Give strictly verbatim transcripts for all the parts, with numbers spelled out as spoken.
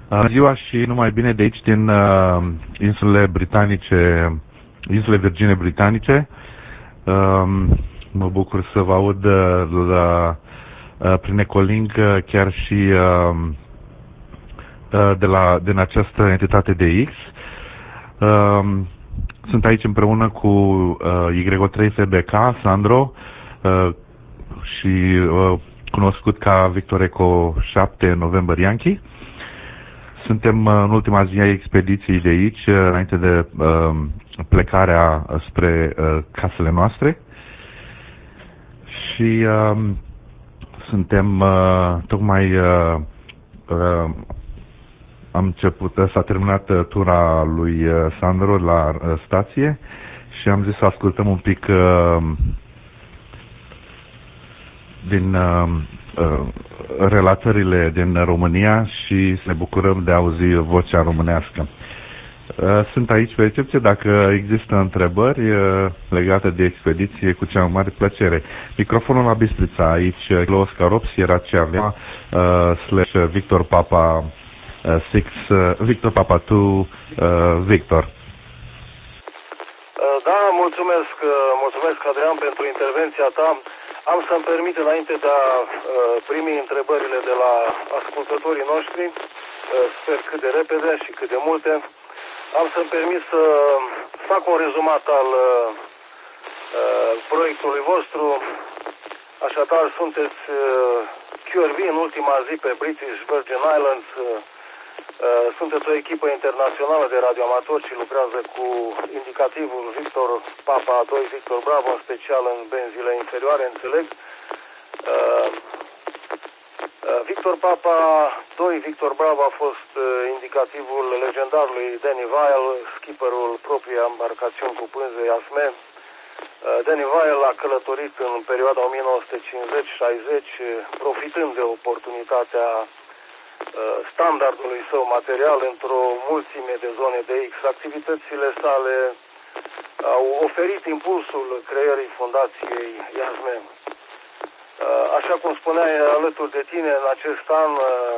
Uh, ziua și numai bine de aici, din uh, insulele britanice, insule Virgine Britanice. Uh, mă bucur să vă aud uh, la, uh, prin Ecolink, uh, chiar și uh, uh, de la, din această entitate de X. Uh, sunt aici împreună cu uh, Y trei F B K, Sandro, uh, și uh, cunoscut ca Victor Eco șapte November Yankee. Suntem în ultima zi a expediției de aici, înainte de uh, plecarea spre uh, casele noastre. Și uh, suntem uh, tocmai uh, uh, am început, s-a terminat tura lui Sandro la uh, stație și am zis să ascultăm un pic uh, din uh, uh, relatările din România și să ne bucurăm de a auzi vocea românească. Uh, sunt aici pe recepție, dacă există întrebări uh, legate de expediție, cu cea mai mare plăcere. Microfonul la Bistrița, aici Oscar opt, Sierra Charlie, uh, slash Victor Papa șase, uh, Victor Papa doi, uh, Victor. Da, mulțumesc, mulțumesc Adrian pentru intervenția ta. Am să-mi permit, înainte de a uh, primi întrebările de la ascultătorii noștri, uh, sper cât de repede și cât de multe, am să-mi permit să fac un rezumat al uh, uh, proiectului vostru. Așadar, sunteți uh, Q R V în ultima zi pe British Virgin Islands. Uh, uh, sunteți o echipă internațională de radioamatori și lucrează cu indicativul Victor Papa doi, Victor Bravo, în special în benzile inferioare, înțeleg. Uh, uh, Victor Papa doi, Victor Bravo a fost uh, indicativul legendarului Danny Weil, skipperul propriei embarcațiuni cu pânze Iasme. Uh, Danny Weil a călătorit în perioada o mie nouă sute cincizeci șaizeci, profitând de oportunitatea standardului său material într-o mulțime de zone de X. Activitățile sale au oferit impulsul creării fundației Iasme. Așa cum spuneai, alături de tine, în acest an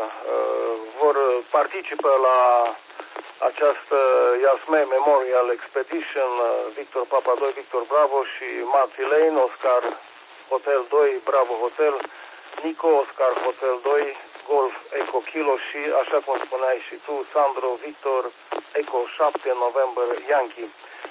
vor participă la această Iasme Memorial Expedition Victor Papa doi, Victor Bravo și Marty Lane, Oscar Hotel doi, Bravo Hotel, Nico, Oscar Hotel doi, Golf Eco Kilo și, așa cum spuneai și tu, Sandro, Victor Eco șapte November Yankee.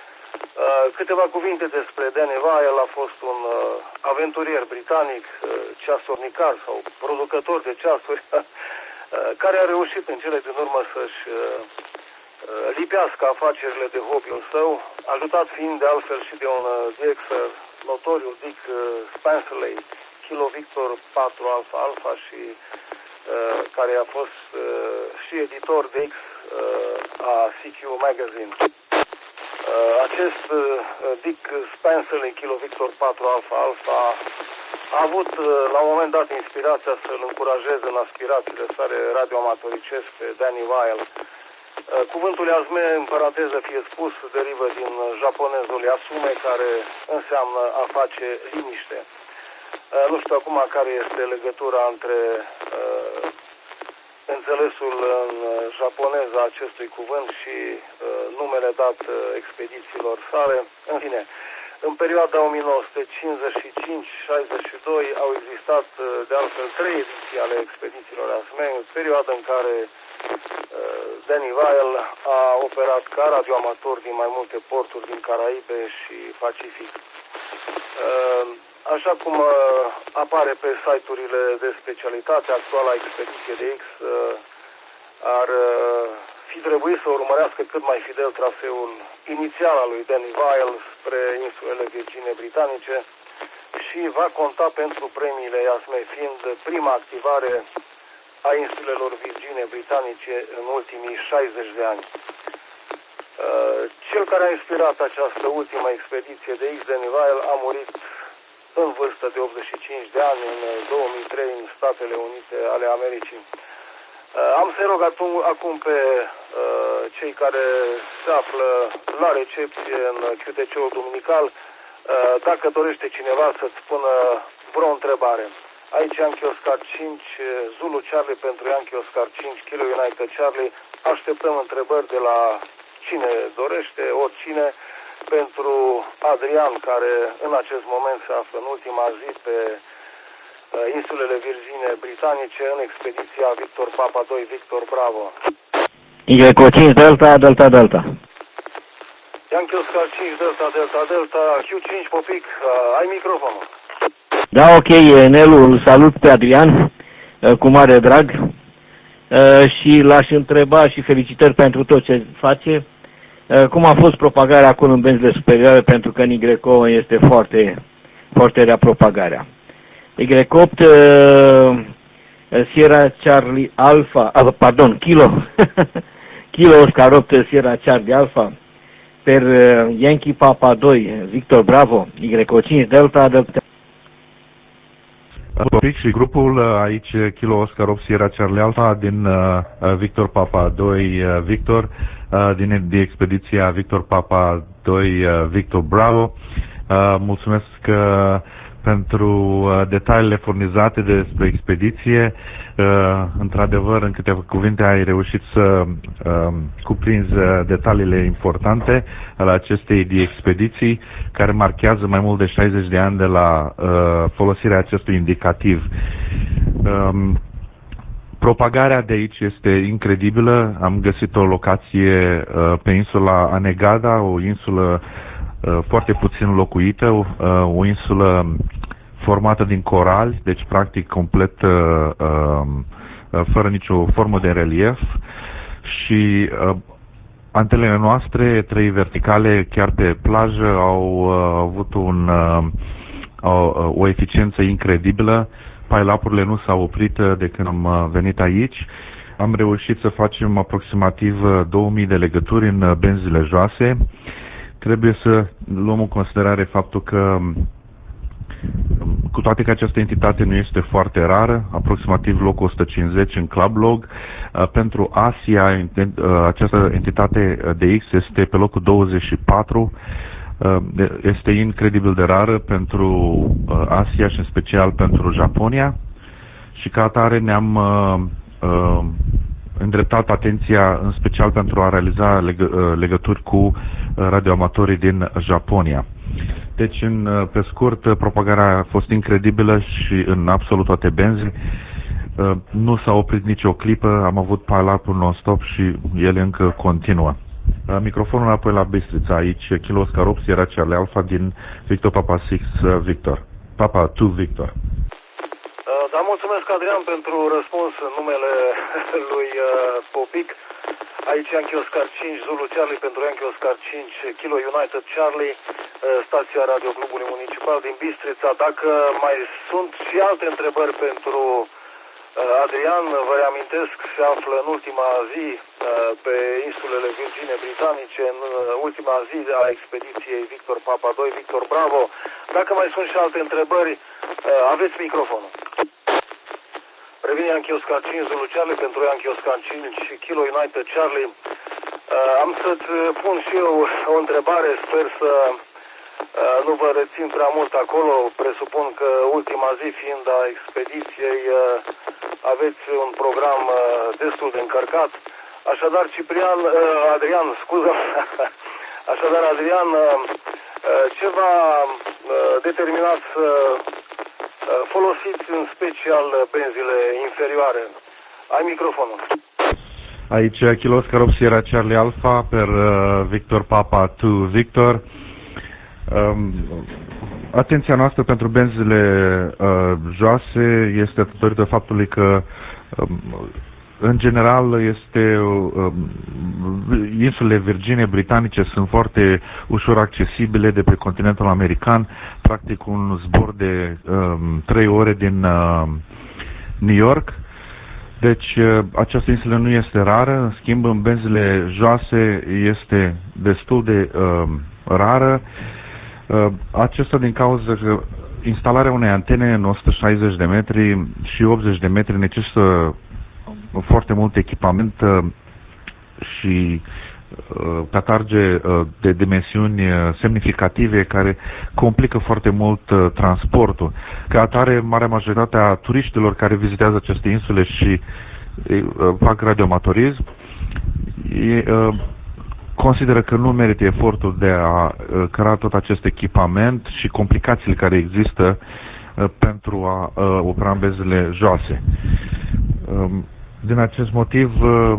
Uh, câteva cuvinte despre Danny Weil. A fost un uh, aventurier britanic, uh, ceasornicar sau producător de ceasuri, uh, care a reușit în cele din urmă să-și uh, uh, lipească afacerile de hobby-ul său, ajutat fiind de altfel și de un uh, Dixer notoriu, Dick uh, Spencerley, Kilo Victor patru Alpha Alpha și Uh, care a fost uh, și editor de X uh, a C Q Magazine. Uh, acest uh, Dick Spencerley, Kilo Victor patru Alpha Alpha, a avut uh, la un moment dat inspirația să-l încurajeze în aspirațiile sale radioamatoricești pe Danny Weil. Uh, cuvântul Iasme, în paranteză fie spus, derivă din japonezul Yasume, care înseamnă a face liniște. Uh, nu știu acum care este legătura între uh, înțelesul în japoneză a acestui cuvânt și uh, numele dat uh, expedițiilor sale. În fine, în perioada o mie nouă sute cincizeci și cinci șaizeci și doi au existat uh, de altfel trei ediții ale expedițiilor Iasme, perioada în care uh, Danny Weil a operat ca radioamator din mai multe porturi din Caraibe și Pacific. Uh, Așa cum uh, apare pe site-urile de specialitate, actuala expediție de X uh, ar uh, fi trebuit să urmărească cât mai fidel traseul inițial al lui Danny Weil spre insulele Virgine Britanice și va conta pentru premiile Iasme, fiind prima activare a insulelor Virgine Britanice în ultimii șaizeci de ani. Uh, cel care a inspirat această ultimă expediție de X, Danny Weil, a murit în vârstă de optzeci și cinci de ani, în două mii trei, în Statele Unite ale Americii. Am să-i rog acum pe uh, cei care se află la recepție în Q T C-ul duminical, uh, dacă dorește cineva să-ți spună vreo întrebare. Aici Yankee Oscar cinci, Zulu Charlie pentru Yankee Oscar cinci, Kilo United Charlie. Așteptăm întrebări de la cine dorește, oricine, pentru Adrian, care în acest moment se află în ultima zi pe insulele Virgine Britanice în expediția Victor Papa doi, Victor Bravo. Y cinci Delta, Delta, Delta. Yankee Oscar cinci, Delta, Delta, Delta, Q cinci, Popic, uh, ai microfonul. Da, ok, Nelu, îl salut pe Adrian, cu mare drag, și l-aș întreba și felicitări pentru tot ce face. Cum a fost propagarea acolo în benzile superioare, pentru că în Y opt este foarte, foarte rea propagarea. Y opt, Sierra Charlie Alpha, ah, pardon, Kilo, Kilo Oscar opt, Sierra Charlie Alpha, per Yankee Papa doi, Victor Bravo, Y cinci Delta, Delta. Popic și grupul aici, Kilo Oscar opt, Sierra Charlie Alpha, din uh, Victor Papa doi, uh, Victor, uh, din, din expediția Victor Papa doi, uh, Victor Bravo. Uh, mulțumesc uh, pentru uh, detaliile furnizate despre expediție. Uh, într-adevăr, în câteva cuvinte ai reușit să uh, cuprinzi uh, detaliile importante ale acestei expediții, care marchează mai mult de șaizeci de ani de la uh, folosirea acestui indicativ. Um, propagarea de aici este incredibilă. Am găsit o locație uh, pe insula Anegada, o insulă uh, foarte puțin locuită, uh, o insulă formată din corali, deci practic complet uh, uh, fără nicio formă de relief, și uh, antenele noastre, trei verticale, chiar pe plajă, au uh, avut un, uh, o, o eficiență incredibilă. Pile-up-urile nu s-au oprit de când am venit aici. Am reușit să facem aproximativ două mii de legături în benzile joase. Trebuie să luăm în considerare faptul că, cu toate că această entitate nu este foarte rară, aproximativ locul o sută cincizeci în Club Log, pentru Asia această entitate de X este pe locul douăzeci și patru. Este incredibil de rară pentru Asia și în special pentru Japonia, și ca atare ne-am uh, îndreptat atenția în special pentru a realiza legă, legături cu radioamatorii din Japonia. Deci, în, pe scurt, propagarea a fost incredibilă și în absolut toate benzile. Nu s-a oprit nicio clipă, am avut pile-up-ul non-stop și el încă continuă. Microfonul apoi la Bistrița, aici Kilo Oscar opt, Sierra Charlie Alpha, din Victor Papa șase Victor. Papa doi Victor. Da, mulțumesc, Adrian, pentru răspuns în numele lui Popic. Aici Yankee Oscar cinci, Zulu Charlie pentru Yankee Oscar cinci, Kilo United Charlie, stația Radio Clubului Municipal din Bistrița. Dacă mai sunt și alte întrebări pentru Adrian, vă reamintesc, se află în ultima zi pe insulele Virgine Britanice, în ultima zi a expediției Victor Papa doi, Victor Bravo. Dacă mai sunt și alte întrebări, aveți microfonul. Revine Yankee Oscar cinci, Zulu Charlie pentru Yankee Oscar cinci și Kilo United Charlie. Am să-ți pun și eu o întrebare, sper să nu vă rețin prea mult acolo. Presupun că ultima zi fiind a expediției aveți un program destul de încărcat. Așadar, Ciprian, Adrian, scuză, așadar, Adrian, ce v-a determinat să folosiți în special benzile inferioare? Ai microfonul. Aici Kilo Oscar opt, Sierra Charlie Alpha, per Victor Papa doi Victor. Um, atenția noastră pentru benzile uh, joase este datorită faptului că um, în general este um, insulele Virgine Britanice sunt foarte ușor accesibile de pe continentul american, practic un zbor de um, trei ore din uh, New York. Deci uh, această insulă nu este rară, în schimb în benzile joase este destul de uh, rară. Acesta din cauza că instalarea unei antene în o sută șaizeci de metri și optzeci de metri necesită foarte mult echipament și catarge de dimensiuni semnificative care complică foarte mult transportul. Ca atare, marea majoritate a turiștilor care vizitează aceste insule și fac radioamatorism consideră că nu merită efortul de a crea tot acest echipament și complicațiile care există pentru a opera în bezele joase. Din acest motiv,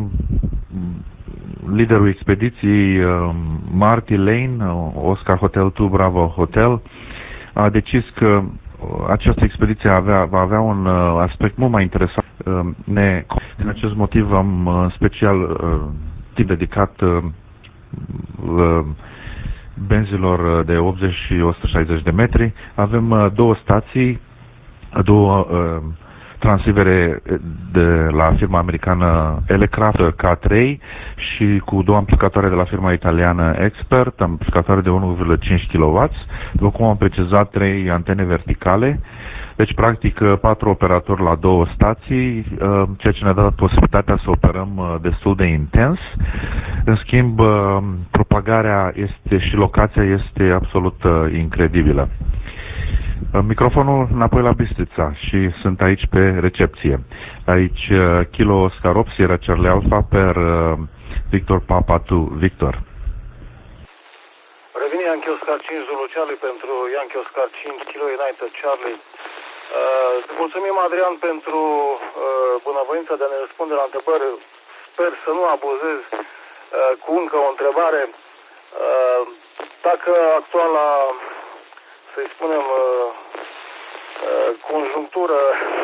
liderul expediției, Marty Lane, Oscar Hotel two Bravo Hotel, a decis că această expediție avea, va avea un aspect mult mai interesant. Ne, din acest motiv am în special timp dedicat benzilor de optzeci și o sută șaizeci de metri. Avem două stații, două transivere de la firma americană Elecraft K trei și cu două amplificatoare de la firma italiană Expert, amplificatoare de unu virgulă cinci kilowatt, după cum am precizat, trei antene verticale. Deci, practic, patru operatori la două stații, ceea ce ne-a dat posibilitatea să operăm destul de intens. În schimb, propagarea este și locația este absolut incredibilă. Microfonul înapoi la Bistrița și sunt aici pe recepție. Aici Kilo Oscar opt Sierra Charlie Alpha per Victor Papa two Victor. Revine Yankee Oscar cinci Zulu Charlie pentru Yankee Oscar cinci Kilo United Charlie. Uh, mulțumim, Adrian, pentru uh, bunăvoința de a ne răspunde la întrebări. Sper să nu abuzez uh, cu încă o întrebare. Uh, dacă actuala, să-i spunem, uh, uh, conjunctură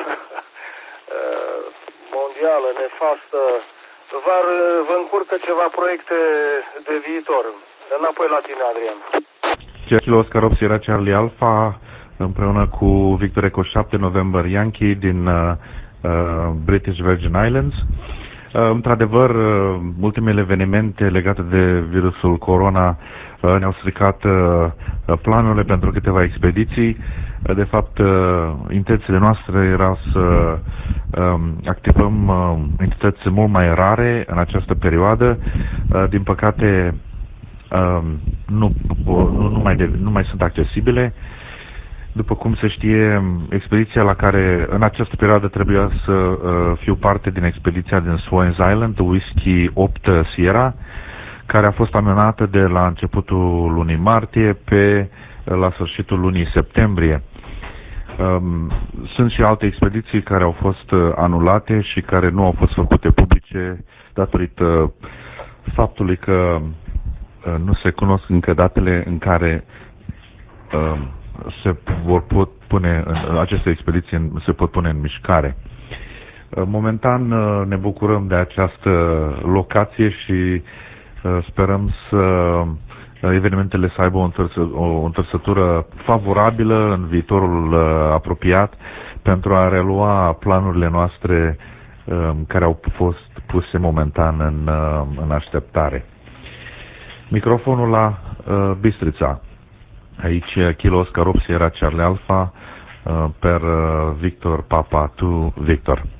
uh, mondială nefastă vă, vă încurcă ceva proiecte de viitor. Înapoi la tine, Adrian. Kilo Oscar opt Sierra Charlie Alpha împreună cu Victor Echo șapte November Yankee din uh, British Virgin Islands. Uh, într-adevăr, uh, ultimele evenimente legate de virusul corona uh, ne-au stricat uh, planurile pentru câteva expediții. Uh, de fapt, uh, intențiile noastre erau să uh, activăm uh, entități mult mai rare în această perioadă. Uh, din păcate, uh, nu, nu, nu, mai de, nu mai sunt accesibile. După cum se știe, expediția la care în această perioadă trebuia să uh, fiu parte din expediția din Swans Island, Whiskey opt Sierra, care a fost amânată de la începutul lunii martie pe la sfârșitul lunii septembrie. Um, sunt și alte expediții care au fost uh, anulate și care nu au fost făcute publice datorită faptului că uh, nu se cunosc încă datele în care uh, se vor pot pune, aceste expediții se pot pune în mișcare. Momentan ne bucurăm de această locație și sperăm să evenimentele să aibă o, întârsă, o întârsătură favorabilă în viitorul apropiat pentru a relua planurile noastre care au fost puse momentan în, în așteptare. Microfonul la Bistrița. Aici Kilo Oscar opt Sierra Charlie Alpha per Victor Papa two Victor.